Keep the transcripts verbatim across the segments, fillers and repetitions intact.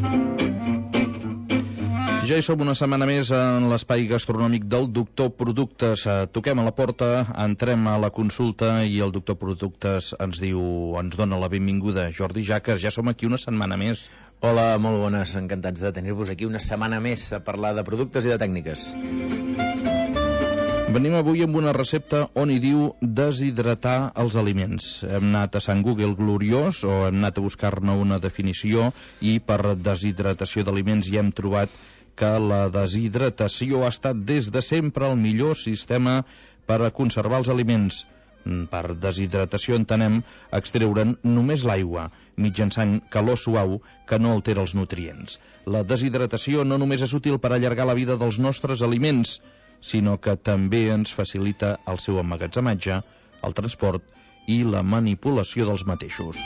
Ja hi som una setmana més en l'espai gastronòmic del Doctor Productes. Toquem a la porta, entrem a la consulta i el Doctor Productes ens diu, ens dona la benvinguda. Jordi Jaques, ja som aquí una setmana més. Hola, molt bones, encantats de tenir-vos aquí una setmana més a parlar de productes i de tècniques. Venim avui amb una recepta on hi diu deshidratar els aliments. Hem anat a Sant Google gloriós o hem anat a buscar-ne una definició i per deshidratació d'aliments hi hem trobat que la deshidratació ha estat des de sempre el millor sistema per a conservar els aliments. Per deshidratació entenem extreure'n només l'aigua, mitjançant calor suau que no altera els nutrients. La deshidratació no només és útil per allargar la vida dels nostres aliments, sinó que també ens facilita el seu emmagatzematge, el transport i la manipulació dels mateixos.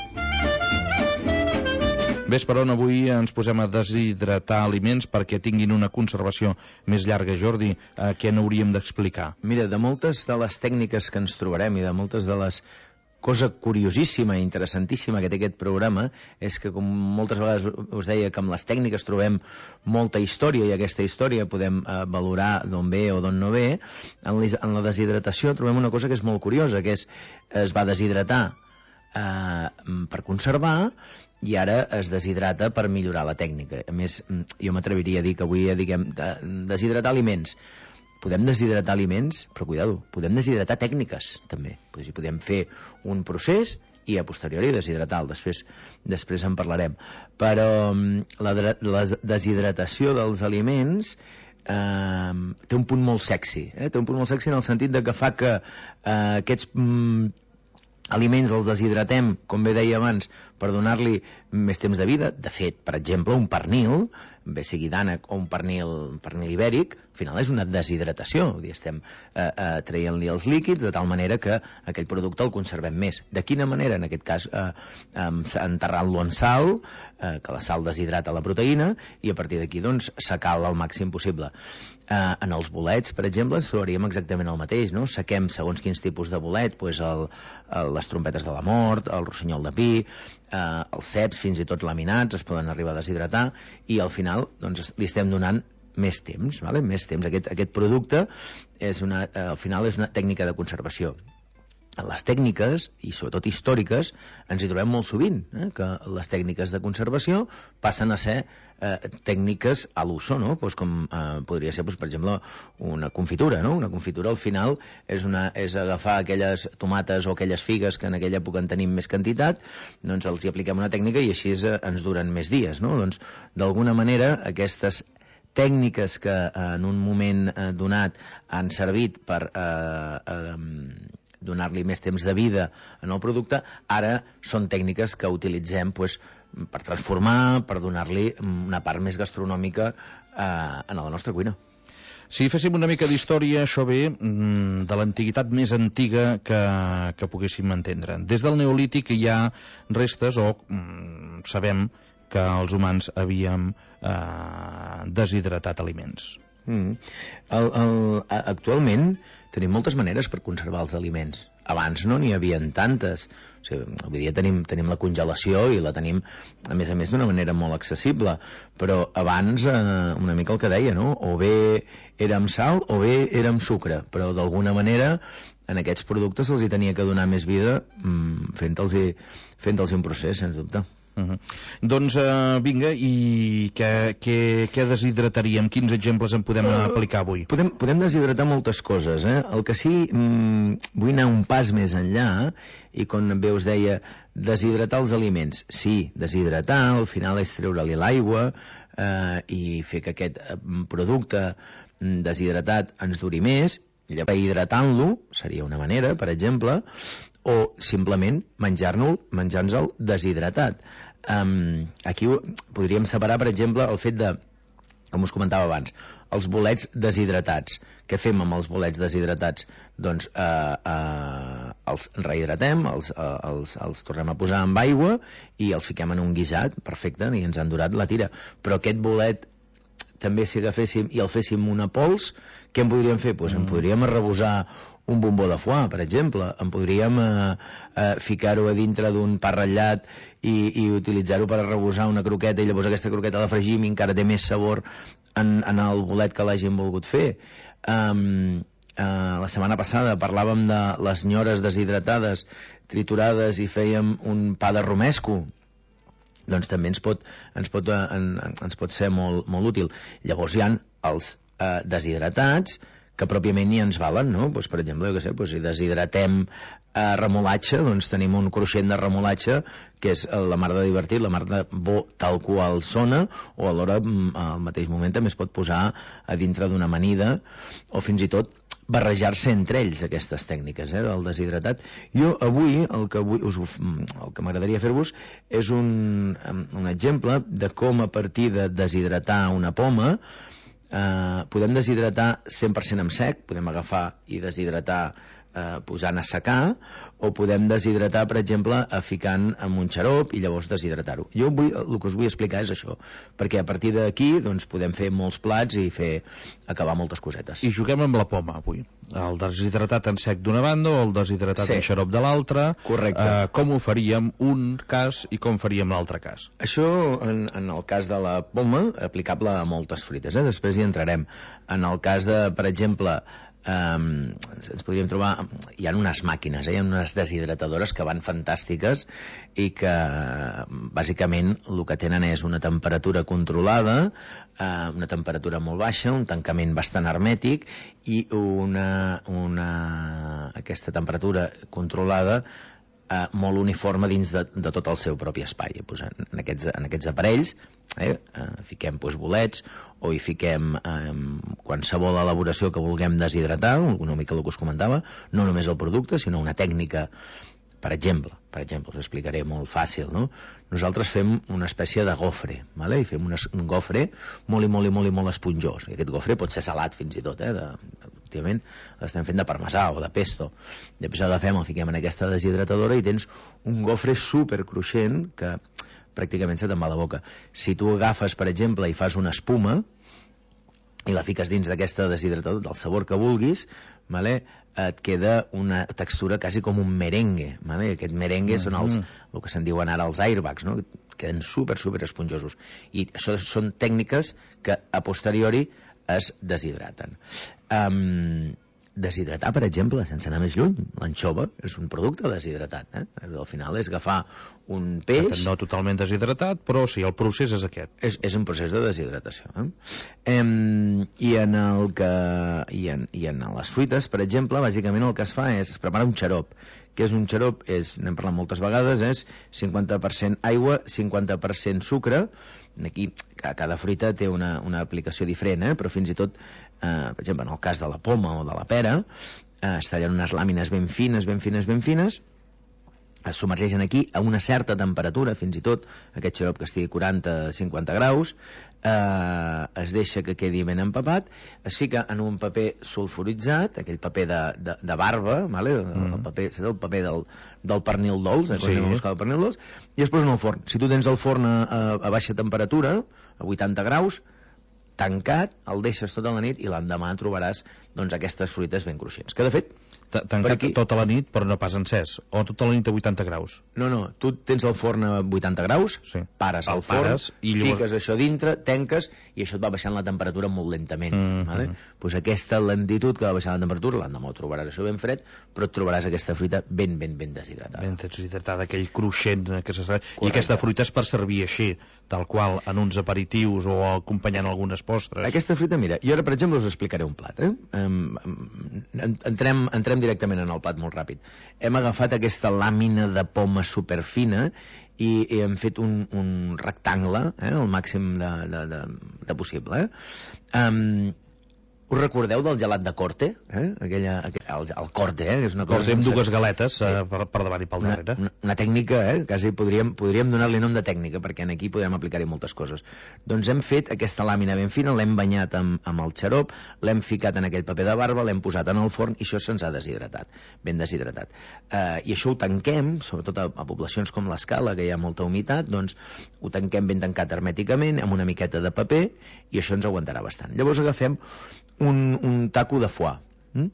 Ves per on avui ens posem a deshidratar aliments perquè tinguin una conservació més llarga. Jordi, eh, què n'hauríem d'explicar? Mira, de moltes de les tècniques que ens trobarem i de moltes de les cosa curiosíssima i interessantíssima que té aquest programa és que, com moltes vegades us deia, que amb les tècniques trobem molta història i aquesta història podem eh, valorar d'on ve o d'on no ve. En, en la deshidratació trobem una cosa que és molt curiosa, que és es va deshidratar eh, per conservar i ara es deshidrata per millorar la tècnica. A més, jo m'atreviria a dir que avui diguem de, deshidratar aliments. Podem deshidratar aliments, però cuidado, podem deshidratar tècniques, també. Podem fer un procés i a posteriori deshidratar-lo. Després, després en parlarem. Però la, la deshidratació dels aliments eh, té un punt molt sexy. Eh? Té un punt molt sexy en el sentit de que fa que eh, aquests mm, aliments els deshidratem, com bé deia abans, per donar-li més temps de vida. De fet, per exemple, un pernil, bé sigui d'ànec o un pernil, un pernil ibèric, al final és una deshidratació. Vull dir, estem eh, eh, traient-li els líquids de tal manera que aquell producte el conservem més. De quina manera? En aquest cas, eh, eh, enterrant-lo en sal, eh, que la sal deshidrata la proteïna, i a partir d'aquí, doncs, secar-la al màxim possible. Eh, en els bolets, per exemple, ens trobaríem exactament el mateix, no? Sequem segons quins tipus de bolet, doncs el, el, les trompetes de la mort, el rossinyol de pi, eh, els ceps, fins i tot laminats, es poden arribar a deshidratar, i al final doncs, li estem donant més temps, vale? més temps. Aquest, aquest producte és una, eh, al final és una tècnica de conservació. Les tècniques, i sobretot històriques, ens hi trobem molt sovint, eh? que les tècniques de conservació passen a ser eh, tècniques a l'uso, no? Pues com eh, podria ser, pues, per exemple, una confitura, no? Una confitura al final és, una, és agafar aquelles tomates o aquelles figues que en aquella època en tenim més quantitat, doncs els hi apliquem una tècnica i així eh, ens duren més dies, no? Doncs d'alguna manera aquestes tècniques que eh, en un moment eh, donat han servit per eh, eh, donar-li més temps de vida en el producte, ara són tècniques que utilitzem pues, per transformar, per donar-li una part més gastronòmica eh, en la nostra cuina. Si féssim una mica d'història, això ve de l'antiguitat més antiga que, que poguéssim entendre. Des del Neolític hi ha restes, o mm, sabem que els humans havíem eh, deshidratat aliments. Mm. El, el, actualment tenim moltes maneres per conservar els aliments. Abans no n'hi havia tantes. O sigui, avui dia tenim, tenim la congelació i la tenim, a més a més, d'una manera molt accessible. Però abans, eh, una mica el que deia, no? O bé era amb sal o bé era amb sucre. Però d'alguna manera en aquests productes se'ls hi tenia que donar més vida mm, fent-los fent-los un procés, sens dubte. Uh -huh. Doncs uh, vinga, i què, què, què deshidrataríem? Quins exemples en podem uh, aplicar avui? Podem, podem deshidratar moltes coses, eh? El que sí, mm, vull anar un pas més enllà, i com bé us deia, deshidratar els aliments. Sí, deshidratar, al final és treure-li l'aigua eh, i fer que aquest producte deshidratat ens duri més. Hidratant-lo seria una manera, per exemple, o simplement menjar-nos menjar-nos-el deshidratat. Um, aquí podríem separar, per exemple, el fet de, com us comentava abans, els bolets deshidratats. Què fem amb els bolets deshidratats? Doncs eh, eh, els rehidratem, els, eh, els, els tornem a posar amb aigua i els fiquem en un guisat, perfecte, i ens han durat la tira. Però aquest bolet també si agaféssim i el féssim una pols, què en podríem fer? Pues en podríem arrebossar un bombó de foie, per exemple. En podríem eh, eh, ficar-ho a dintre d'un pa ratllat i, i utilitzar-ho per arrebossar una croqueta, i llavors aquesta croqueta la fregim i encara té més sabor en, en el bolet que l'hagin volgut fer. Um, uh, la setmana passada parlàvem de les nyores deshidratades, triturades, i fèiem un pa de romesco. Doncs també ens pot, ens pot, en, ens pot ser molt, molt útil. Llavors hi ha els eh, deshidratats, que pròpiament ni ens valen, no? Pues, per exemple, jo què sé, pues, si deshidratem eh, remolatge, doncs tenim un cruixent de remolatge que és la mar de divertit, la mar de bo tal qual sona, o alhora al mateix moment també es pot posar a dintre d'una amanida, o fins i tot barrejar-se entre ells aquestes tècniques, eh, del deshidratat. Jo avui el que, avui us, el que m'agradaria fer-vos és un, un exemple de com a partir de deshidratar una poma Uh, podem deshidratar cent per cent en sec, podem agafar i deshidratar uh, posant a secar, o podem deshidratar, per exemple, uh, ficant en un xarop i llavors deshidratar-ho. Jo vull, el que us vull explicar és això, perquè a partir d'aquí doncs, podem fer molts plats i fer acabar moltes cosetes. I juguem amb la poma avui. El deshidratat en sec d'una banda o el deshidratat sí. en xarop de l'altra. Correcte. Uh, com ho faríem un cas i com faríem l'altre cas? Això, en, en el cas de la poma, aplicable a moltes fruites, eh? Després hi entrarem. En el cas de, per exemple, um, ens podríem trobar, hi ha unes màquines, eh? Hi ha unes deshidratadores que van fantàstiques i que bàsicament el que tenen és una temperatura controlada, uh, una temperatura molt baixa, un tancament bastant hermètic i una, una aquesta temperatura controlada Uh, molt uniforme dins de, de tot el seu propi espai. Pues en, en, aquests, en aquests aparells eh, uh, fiquem pues, bolets o hi fiquem um, qualsevol elaboració que vulguem deshidratar, una mica el que us comentava, no només el producte, sinó una tècnica. Per exemple, per exemple, us explicaré molt fàcil, no? Nosaltres fem una espècie de gofre, vale? I fem un, un gofre molt i molt i molt i molt esponjós. I aquest gofre pot ser salat fins i tot, eh? De, últimament l'estem fent de parmesà o de pesto. Després agafem, el fiquem en aquesta deshidratadora i tens un gofre super cruixent que pràcticament se te'n va a la boca. Si tu agafes, per exemple, i fas una espuma i la fiques dins d'aquesta deshidratadora del sabor que vulguis, vale? Et queda una textura quasi com un merengue, vale? Aquest merengue mm-hmm. són els, el que se'n diuen ara els airbags, no? Queden super, super esponjosos. I això són tècniques que a posteriori es deshidraten. Um, deshidratar, per exemple, sense anar més lluny, l'anxova és un producte deshidratat, eh? Al final és agafar un peix... No totalment deshidratat, però sí, el procés és aquest. És, és un procés de deshidratació. Eh? Em, i, en el que, i, en, I en les fruites, per exemple, bàsicament el que es fa és es prepara un xarop. Què és un xarop? És, n'hem parlat moltes vegades, és cinquanta per cent aigua, cinquanta per cent sucre. Aquí cada fruita té una, una aplicació diferent, eh? Però fins i tot, eh, per exemple, en el cas de la poma o de la pera, eh, es tallen unes làmines ben fines, ben fines, ben fines, es submergeixen aquí a una certa temperatura, fins i tot aquest xarop que estigui quaranta a cinquanta graus, eh, es deixa que quedi ben empapat, es fica en un paper sulfuritzat, aquell paper de, de, de barba, vale? Mm. el, paper, el paper del, del pernil dolç, eh, sí. el pernil dolç, i es posa en el forn. Si tu tens el forn a, a baixa temperatura, a vuitanta graus, tancat, el deixes tota la nit i l'endemà trobaràs doncs, aquestes fruites ben cruixents. Que de fet, tancat aquí... tota la nit, però no pas encès, o tota la nit a vuitanta graus. No, no, tu tens el forn a vuitanta graus, sí. pares el, el forn, pares, i llavors... fiques això dintre, tenques, i això et va baixant la temperatura molt lentament. Mm-hmm. Vale? Pues aquesta lentitud que va baixant la temperatura, l'endemà ho trobaràs això ben fred, però et trobaràs aquesta fruita ben, ben, ben deshidratada. Ben deshidratada, aquell cruixent que se... I aquesta fruita és per servir així, tal qual, en uns aperitius o acompanyant algunes postres. Aquesta fruita, mira, jo ara, per exemple, us explicaré un plat. Eh? Um, entrem, entrem directament en el plat molt ràpid. Hem agafat aquesta làmina de poma superfina i, i hem fet un, un rectangle, eh, el màxim de, de, de, de possible. Eh? Um, us recordeu del gelat de Corte? Eh? Aquella, aquella, el, el corte, eh? És una cosa corte amb dues galetes sí. eh, per, per davant i pel darrere. Una, una tècnica, eh? Quasi podríem, podríem donar-li nom de tècnica, perquè aquí podem aplicar-hi moltes coses. Doncs hem fet aquesta làmina ben fina, l'hem banyat amb, amb el xarop, l'hem ficat en aquell paper de barba, l'hem posat en el forn i això se'ns ha deshidratat, ben deshidratat. Eh, I això ho tanquem, sobretot a, a poblacions com l'Escala, que hi ha molta humitat, doncs ho tanquem ben tancat hermèticament, amb una miqueta de paper, i això ens aguantarà bastant. Llavors agafem un, un taco de foie, hm?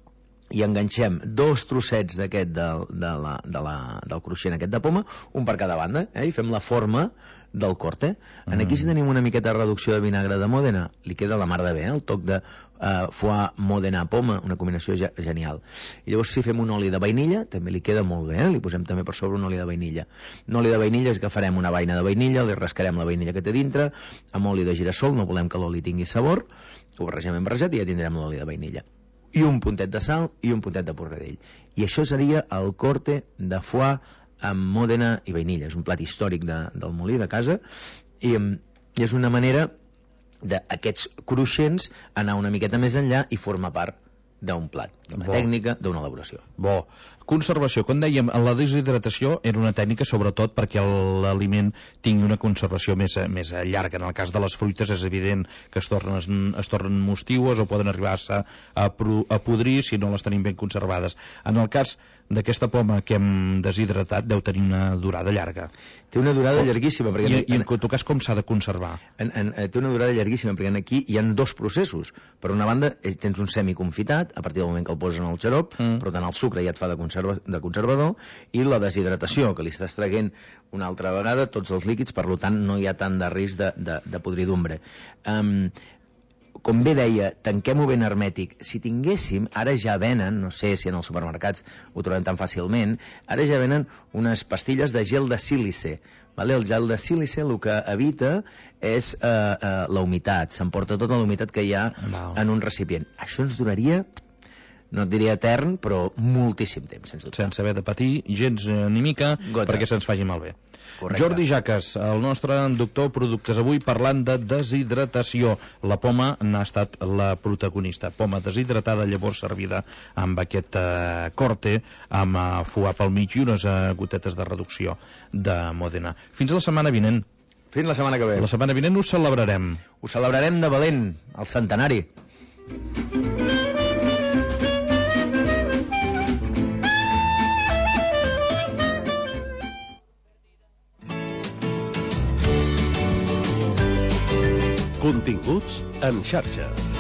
i enganxem dos trossets d'aquest de, de la, de la, del cruixent aquest de poma, un per cada banda, eh? I fem la forma del corte. En aquí, si tenim una miqueta de reducció de vinagre de Mòdena, li queda la mar de bé, eh? El toc de uh, foie Mòdena poma, una combinació ge genial. I llavors, si fem un oli de vainilla, també li queda molt bé, eh? Li posem també per sobre un oli de vainilla. Un oli de vainilla és que farem una vaina de vainilla, li rascarem la vainilla que té dintre, amb oli de girassol, no volem que l'oli tingui sabor, ho barregem ben barrejat i ja tindrem l'oli de vainilla. I un puntet de sal i un puntet de porradell. I això seria el corte de foie amb Mòdena i vainilla. És un plat històric de, del molí de casa i, i és una manera d'aquests cruixents anar una miqueta més enllà i formar part d'un plat, d'una tècnica, d'una elaboració. Bo. Conservació. Quan dèiem, la deshidratació era una tècnica sobretot perquè l'aliment tingui una conservació més, més llarga. En el cas de les fruites és evident que es tornen, es tornen mostiues o poden arribar-se a, a podrir si no les tenim ben conservades. En el cas d'aquesta poma que hem deshidratat deu tenir una durada llarga. Té una durada llarguíssima. Perquè I, en, I en tot cas com s'ha de conservar? En, en, té una durada llarguíssima perquè aquí hi ha dos processos. Per una banda tens un semiconfitat a partir del moment que el poses en el xarop, mm. per tant el sucre ja et fa de, conserva, de conservador, i la deshidratació, que li estàs traient una altra vegada tots els líquids, per tant no hi ha tant de risc de, de, de podridumbre. Um, com bé deia, tanquem-ho ben hermètic. Si tinguéssim, ara ja venen, no sé si en els supermercats ho trobem tan fàcilment, ara ja venen unes pastilles de gel de sílice. Vale? El gel de sílice el que evita és eh, eh, la humitat, s'emporta tota la humitat que hi ha wow. en un recipient. Això ens duraria, no et diria etern, però moltíssim temps, sense dubte. Sense haver de patir gens ni mica Gota. Perquè se'ns faci malbé. Correcte. Jordi Jaques, el nostre doctor productes avui parlant de deshidratació. La poma n'ha estat la protagonista. Poma deshidratada, llavors servida amb aquest eh, corte, amb eh, foie pel mig i unes eh, gotetes de reducció de Mòdena. Fins la setmana vinent. Fins la setmana que ve. La setmana vinent ho celebrarem. Ho celebrarem de valent, el centenari. Continguts en xarxa.